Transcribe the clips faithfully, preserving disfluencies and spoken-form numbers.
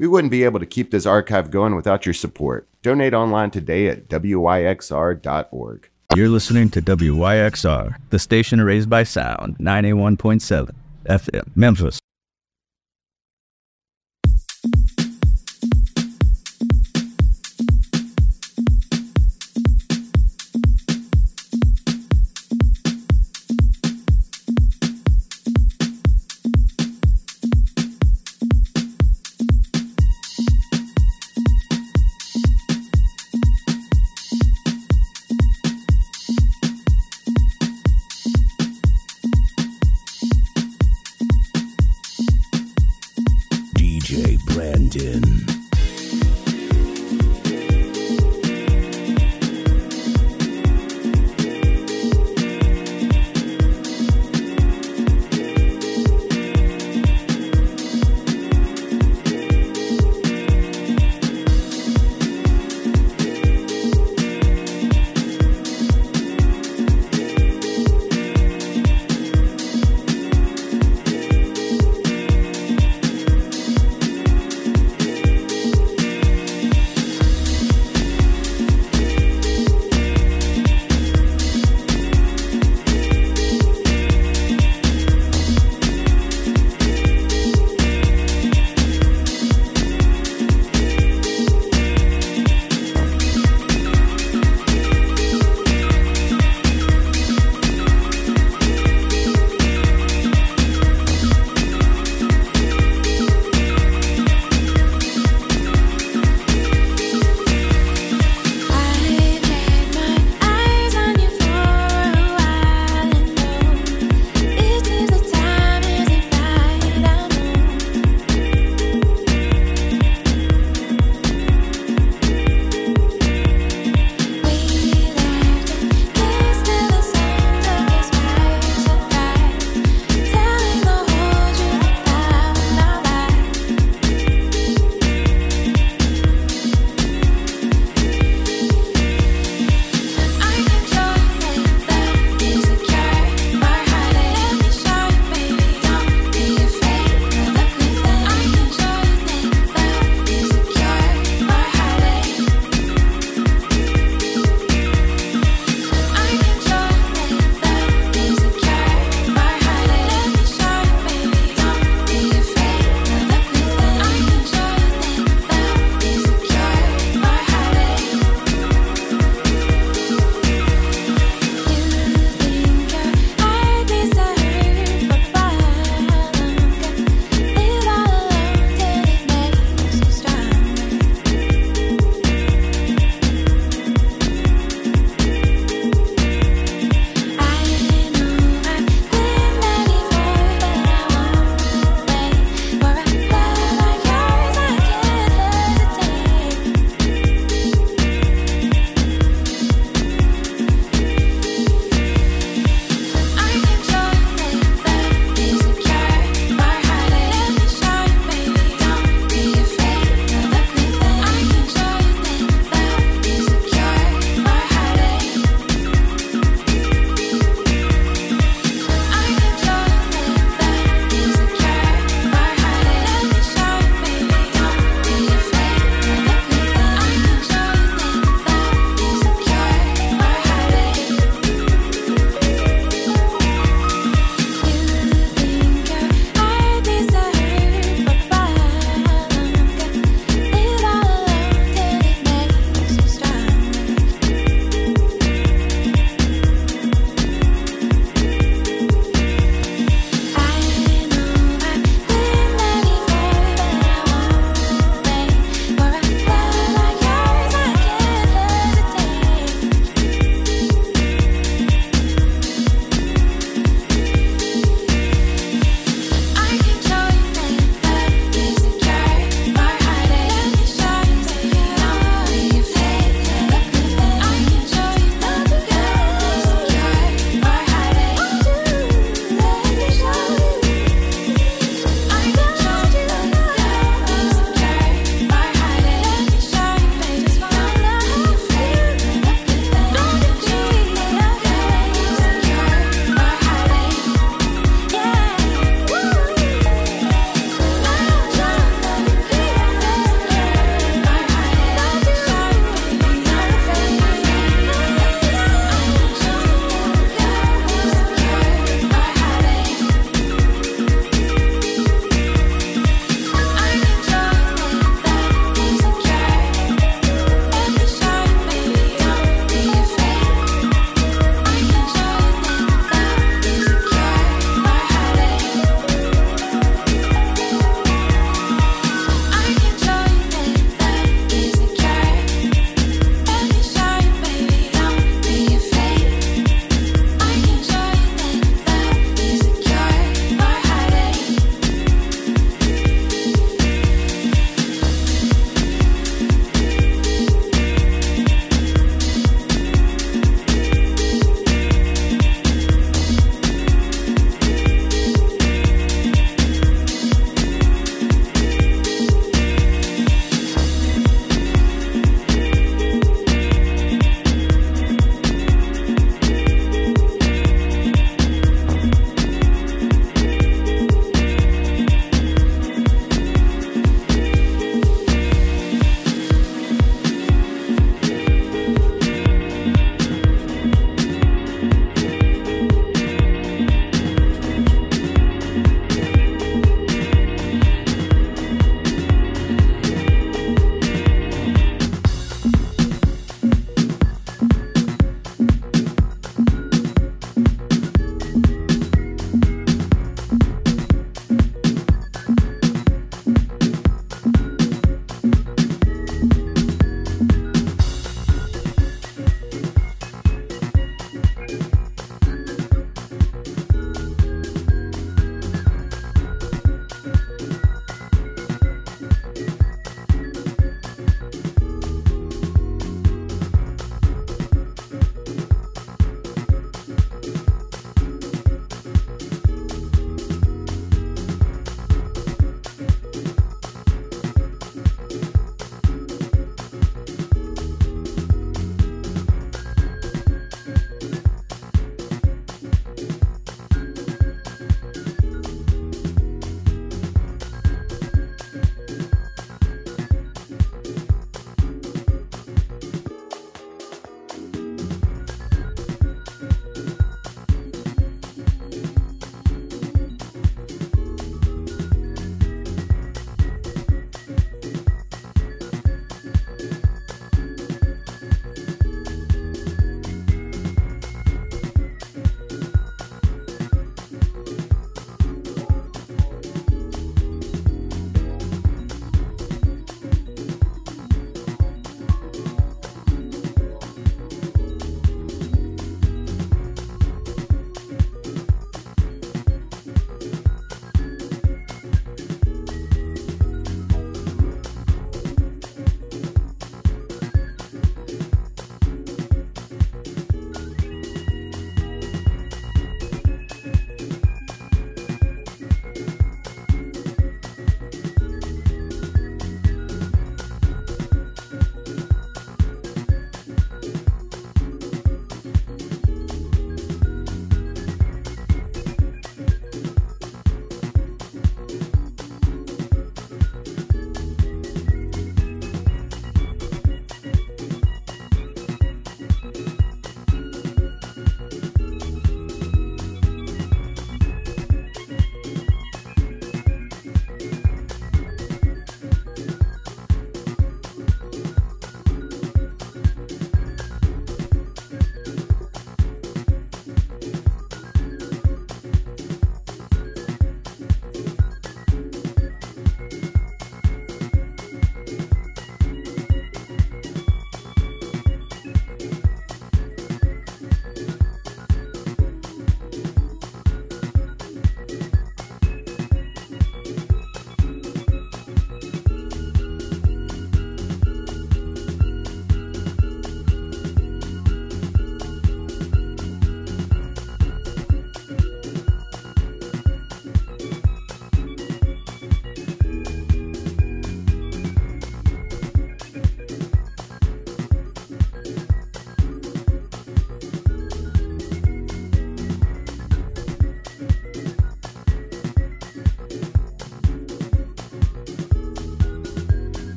We wouldn't be able to keep this archive going without your support. Donate online today at W Y X R dot org. You're listening to W Y X R, the station raised by sound, ninety-one point seven F M, Memphis.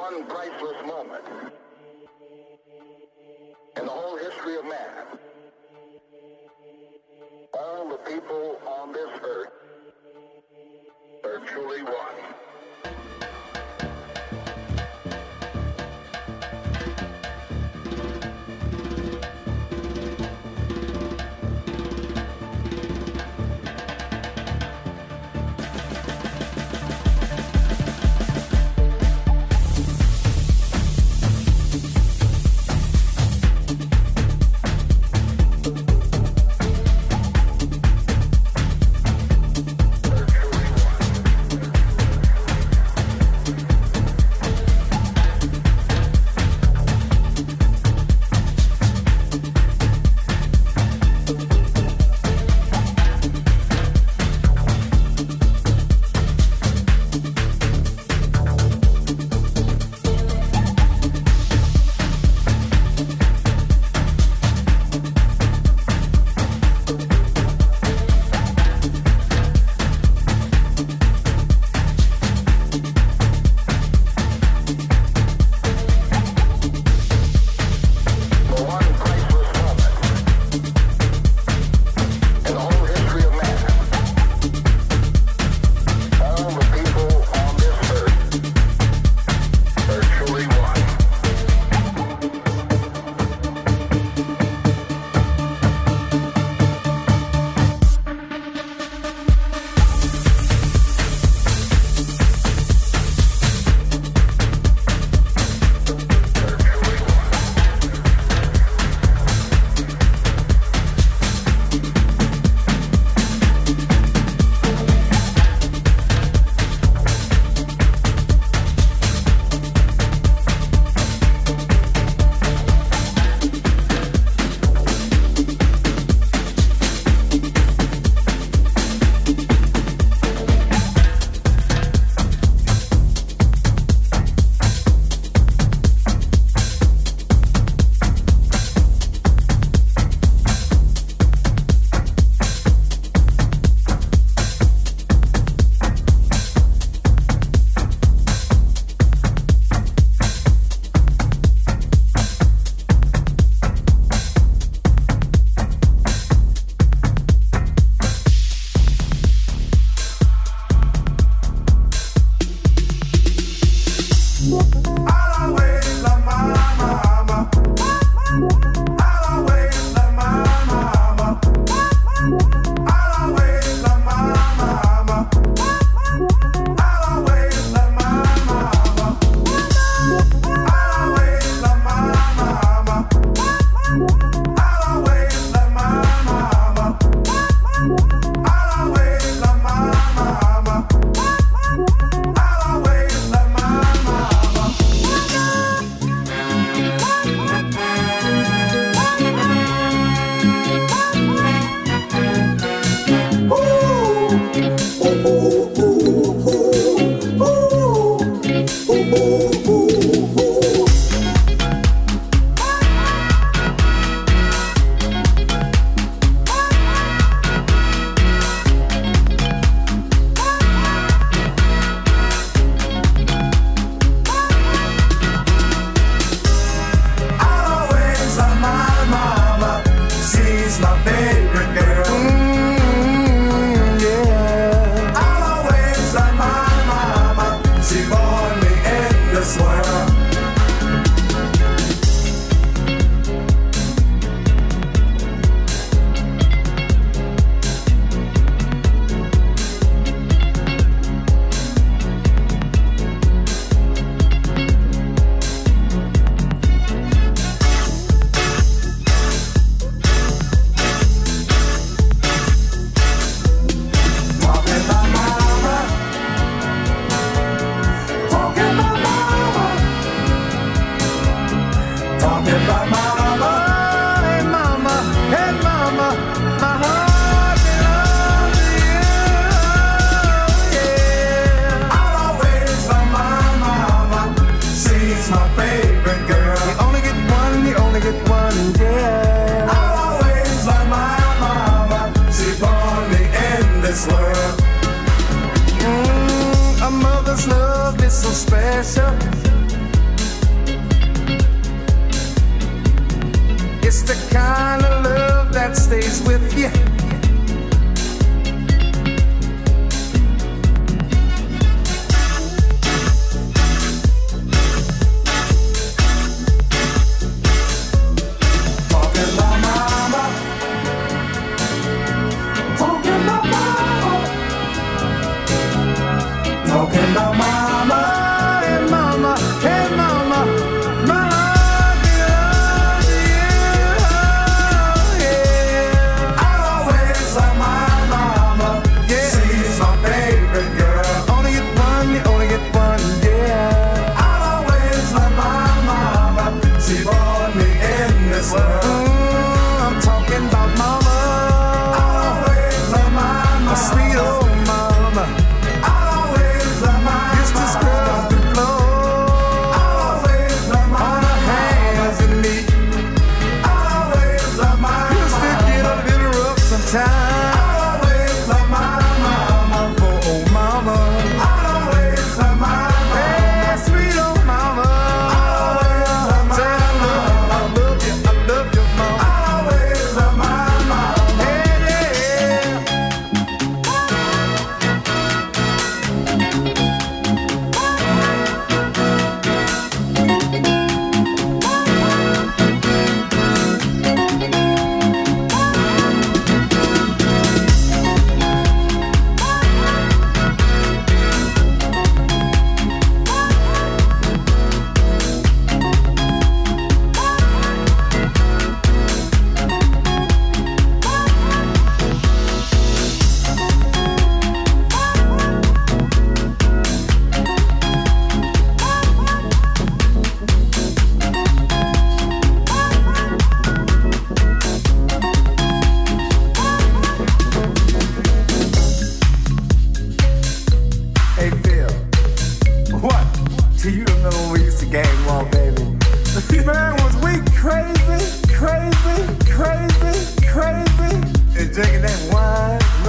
one priceless moment in the whole history of man. All the people on this earth are truly one.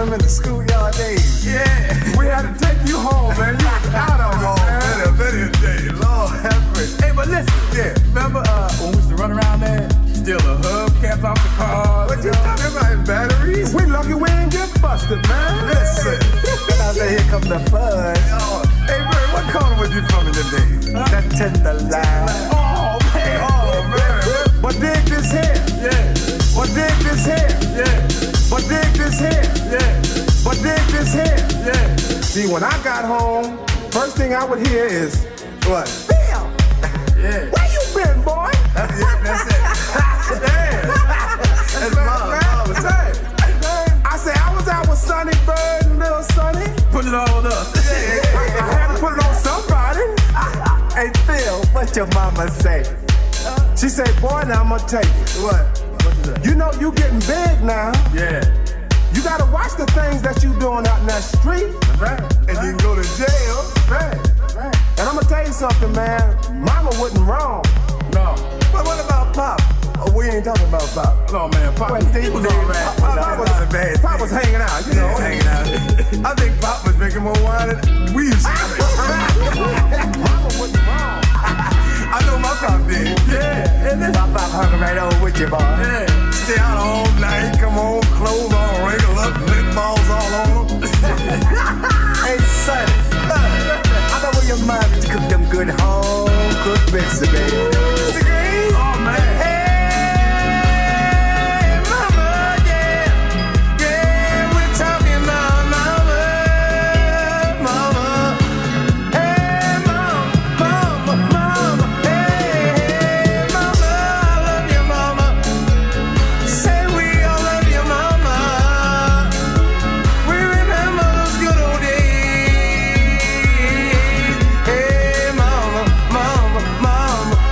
them in the schoolyard days. Yeah. We had to take you home, man. You was out of home, man. Better day. Lord have mercy. Hey, but listen. Yeah. Remember uh, when we used to run around there? Steal the hubcaps off the car. What you talking about, batteries? We lucky we ain't get busted, man. Listen. I say, here comes the fuzz. Oh. Hey, Bird, what corner was you from in the day? Huh? That Tenderloin. Oh, man. Oh, man. But dig this here. Yeah. But dig this here. Yeah. But dig this here. Yeah. But dig this here. Yeah. See, when I got home, first thing I would hear is, what? Phil! Yeah. Where you been, boy? Yeah, that's it. Yeah. That's mom. Mom was right. I said, I was out with Sonny Bird and Little Sonny. Put it all on us. Yeah. I had to put it on somebody. Hey, Phil, what your mama say? She said, boy, now I'm gonna tell you. What? What is that? You know you getting big now. Yeah. You gotta watch the things that you doing out in that street. Right. And right. You can go to jail. Right. Right. And I'm gonna tell you something, man. Mama wasn't wrong. No. But what about Pop? Oh, we ain't talking about Pop. No, man. Pop, well, he was all right. Pop, Pop, was, not a bad Pop was hanging out, you know. Yeah, hanging out. I think Pop was making more wine than we used to. Mama wasn't wrong. I know my Pop did. Yeah. And this my Pop hung right over with you, boy. Yeah. Stay out all night, come home, clothes all wrinkled up, lip balls all on them. Hey, Sonny, I know where your mom used to cook them good home cooked bits, baby. Oh, man. Hey, mama, yeah. Yeah, we're talking about mama, mama. Hey, mama, mama, mama. Hey, mama, I love you, mama. Say we all love you, mama. We remember those good old days. Hey, mama, mama, mama.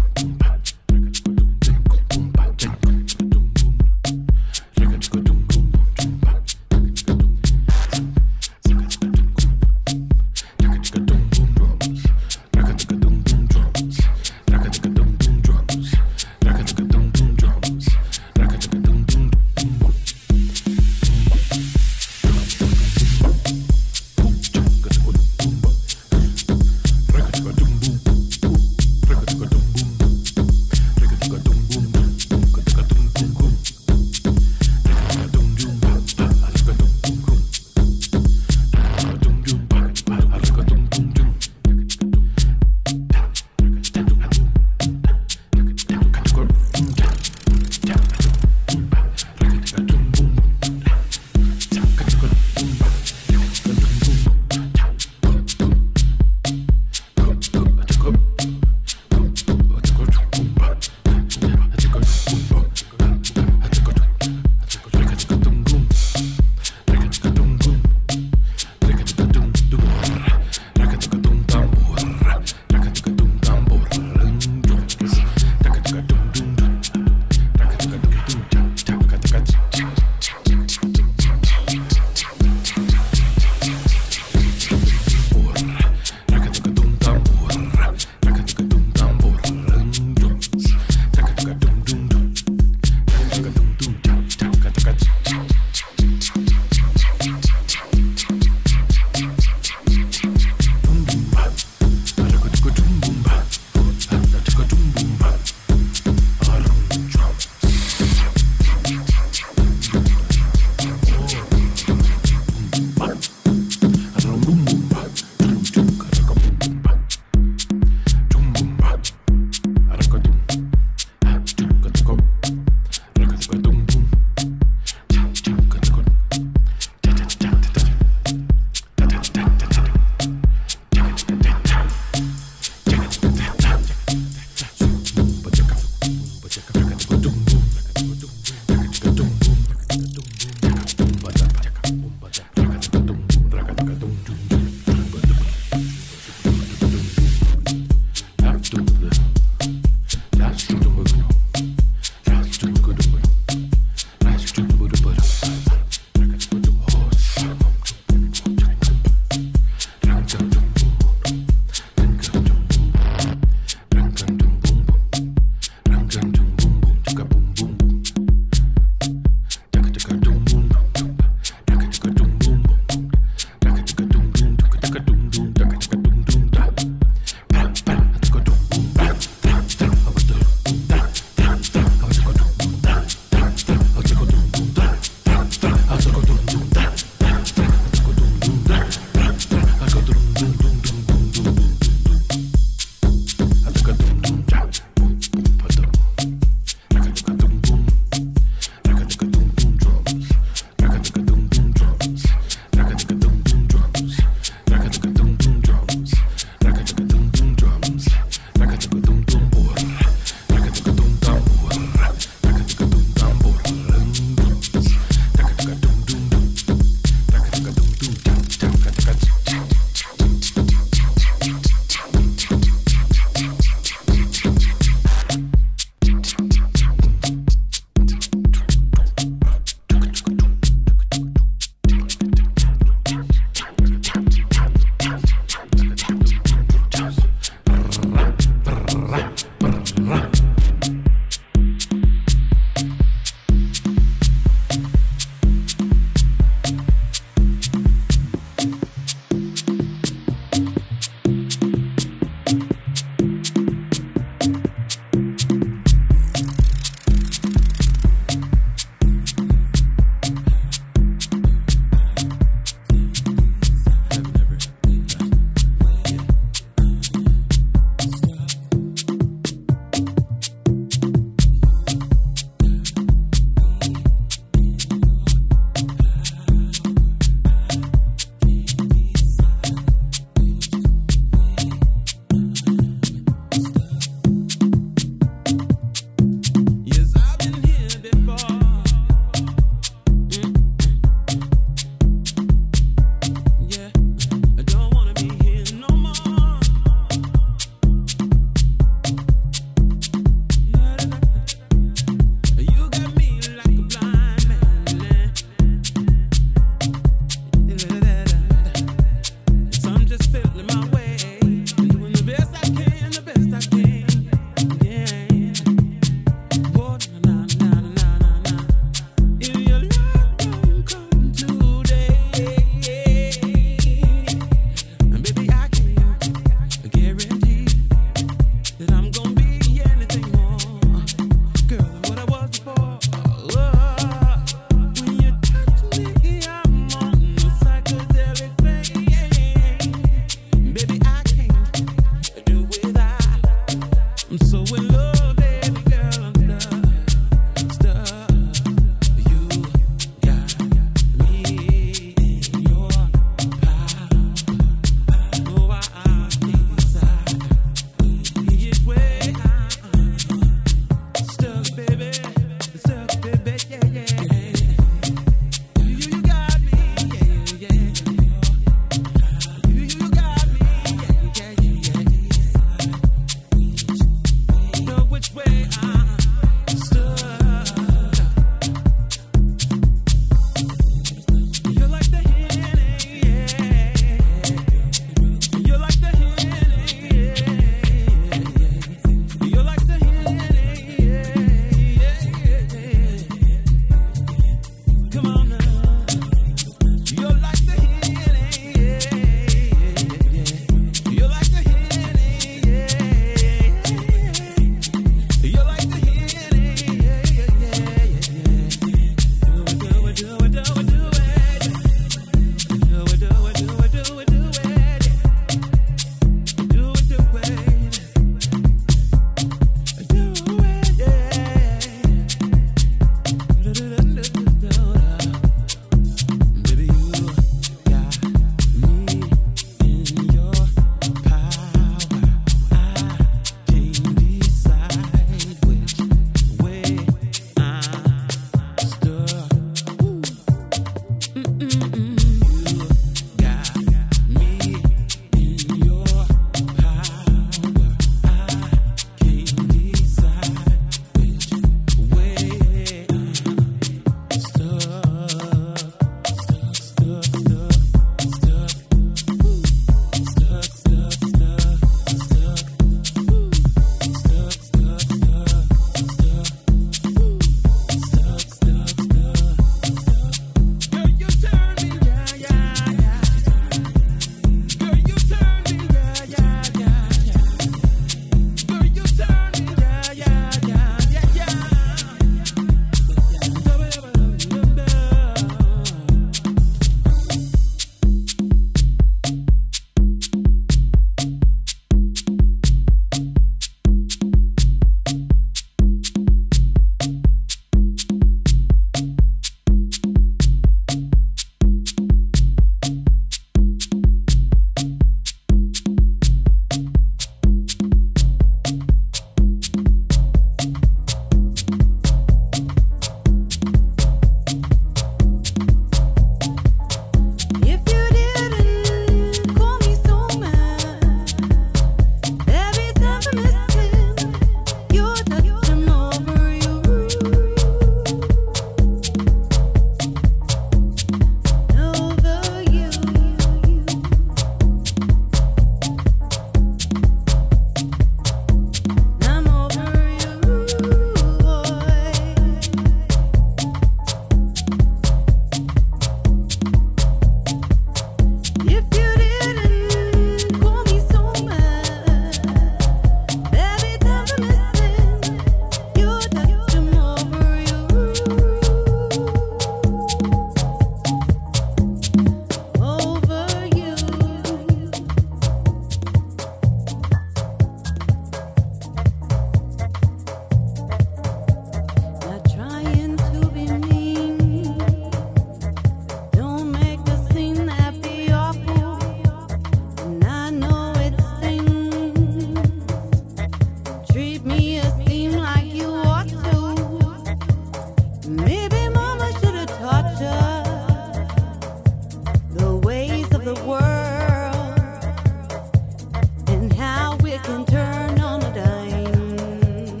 the world and how we can turn on a dime.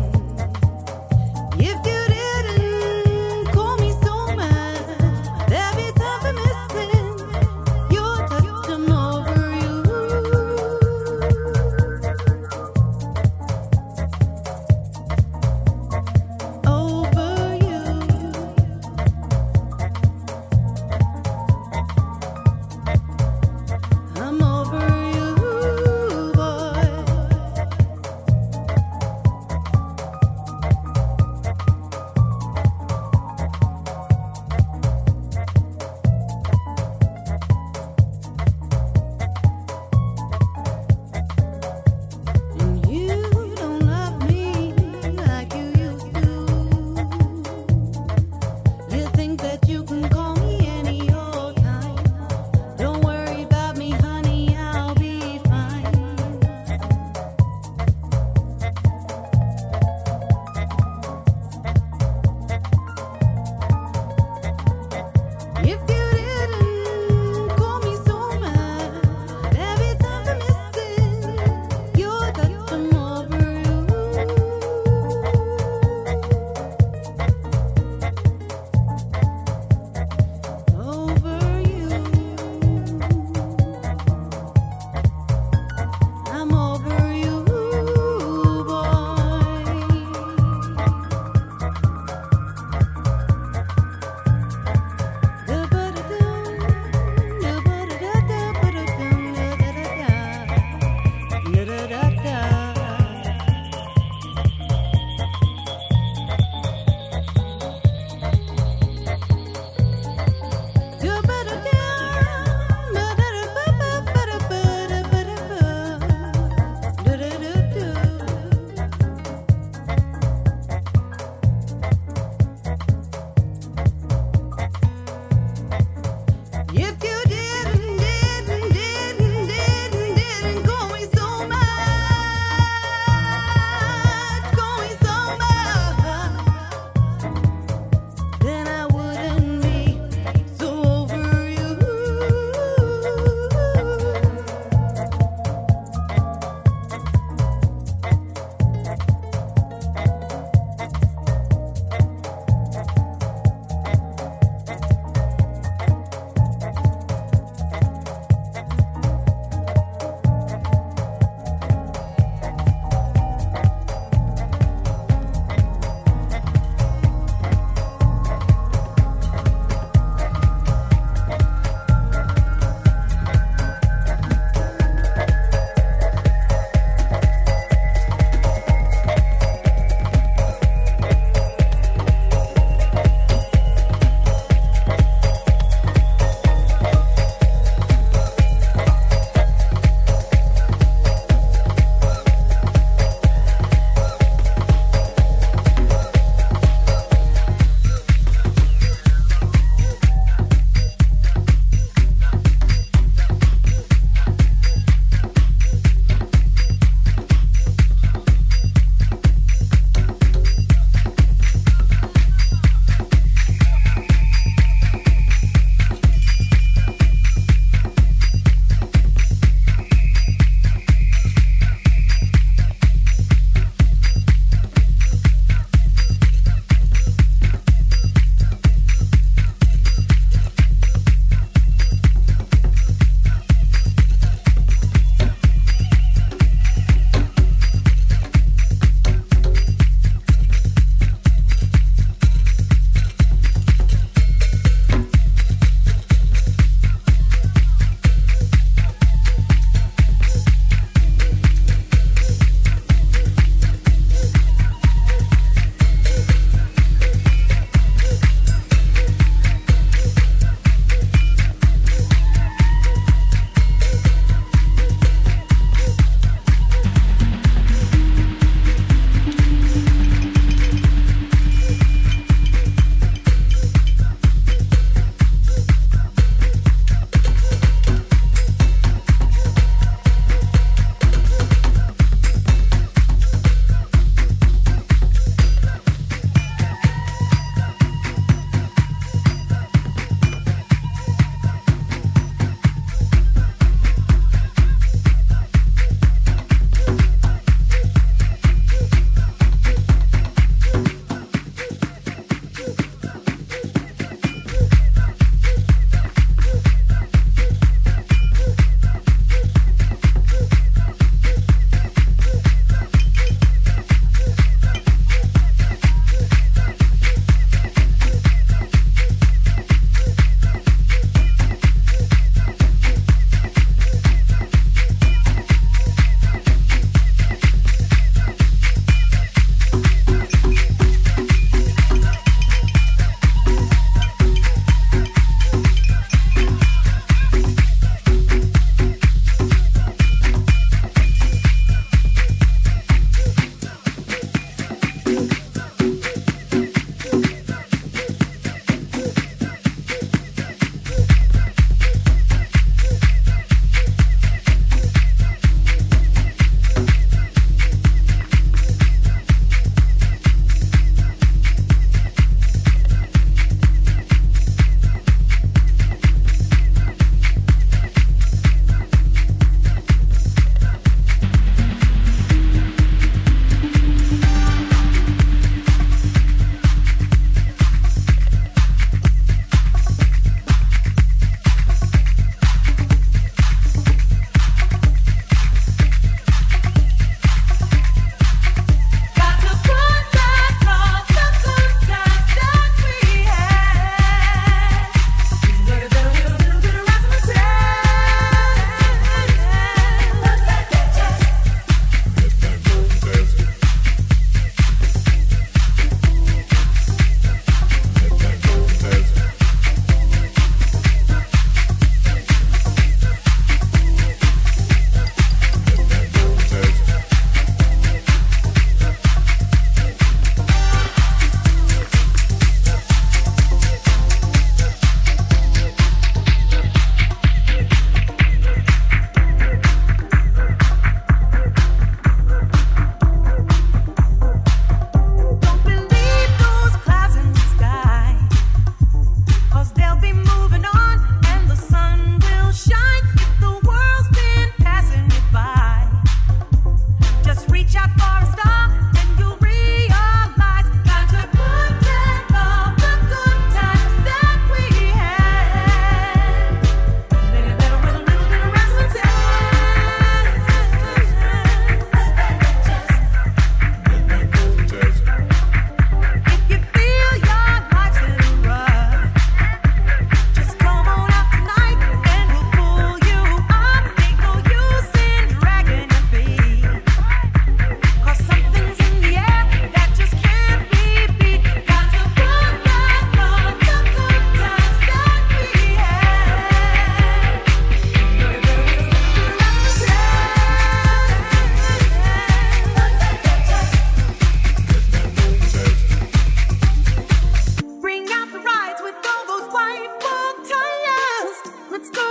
If you didn't call me so much, there'd be something missing. Your touch, I'm over you. Over you.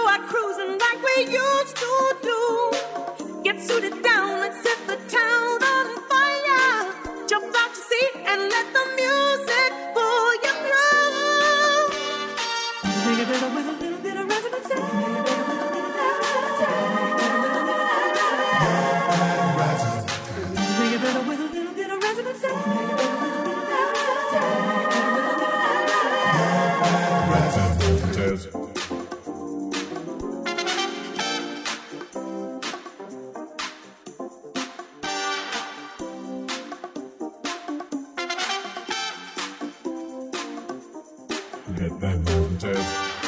start cruising like we used to do. Get suited down and set the town on fire. Jump out your seat and let the music pull you through. Make it better with a little bit of residency. Make it better with a little bit of residency. Get that moving, Tez.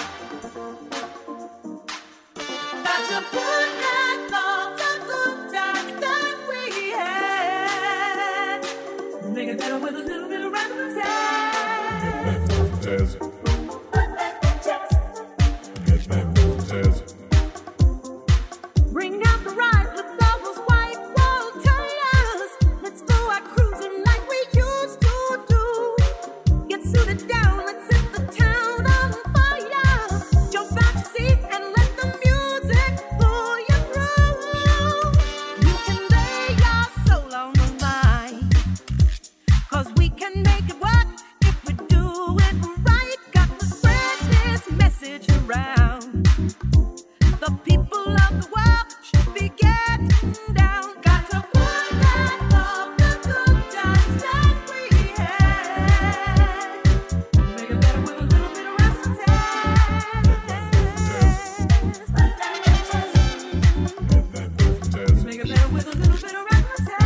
Got to put back all the good times that we had. Make it better with a little bit of residency. Get that moving, Tez. Get that moving, Tez. Bring out the ride with all those white wall tires. Let's go out cruising like we used to do. Get suited down, let's set the town on fire. Jump out your seat and let the music pull you through. You can lay your soul on the line, 'cause we can make it work if we do it right. Got to spread this message around. The people of the world should be getting down. Got to put back all the good times that we had. Make it better with a little bit of residency. Get that moving, Tez. Make it better with a little bit of residency.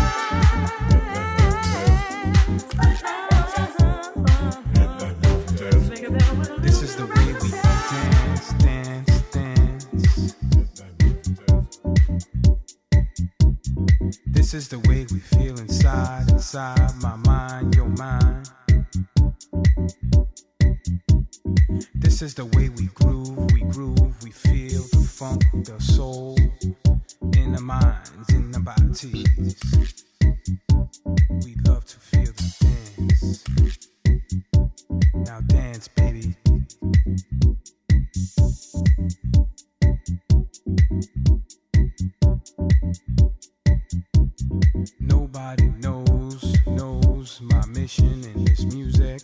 Get that moving, Tez. Make it better with a This little is bit the of way we residency. dance, dance, dance. Get that moving, Tez. This is the way we feel inside, inside my mind, your mind. This is the way we groove, we groove, we feel the funk, the soul in the minds, in the bodies. We love to feel the dance. Now dance, baby. Nobody knows, knows my mission in this music.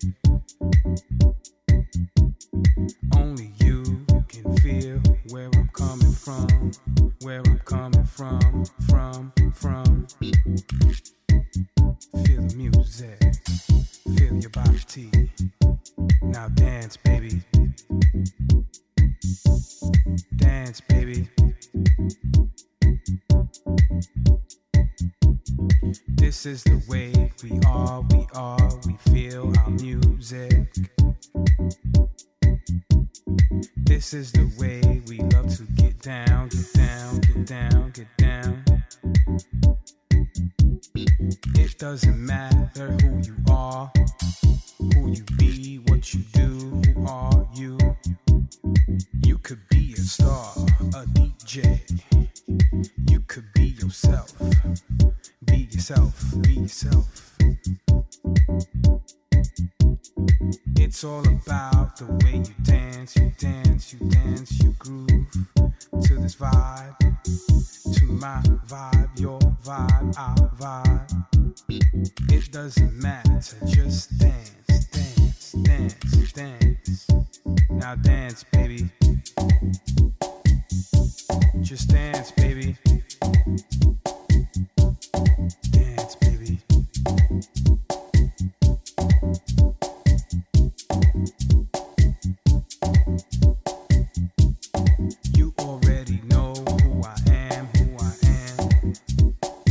Only you can feel where I'm coming from, where I'm coming from, from, from. Feel the music, feel your body. Now dance, baby. Dance, baby. This is the way we are, we are, we feel our music. This is the way we love to get down, get down, get down, get down. It doesn't matter who you are, who you be, what you do, who are you. You could be a star, a D J. You could be yourself. Be yourself, be yourself. It's all about the way you dance, you dance, you dance, you groove to this vibe, to my vibe, your vibe, our vibe. It doesn't matter, just dance, dance, dance, dance. Now dance, baby. Just dance, baby.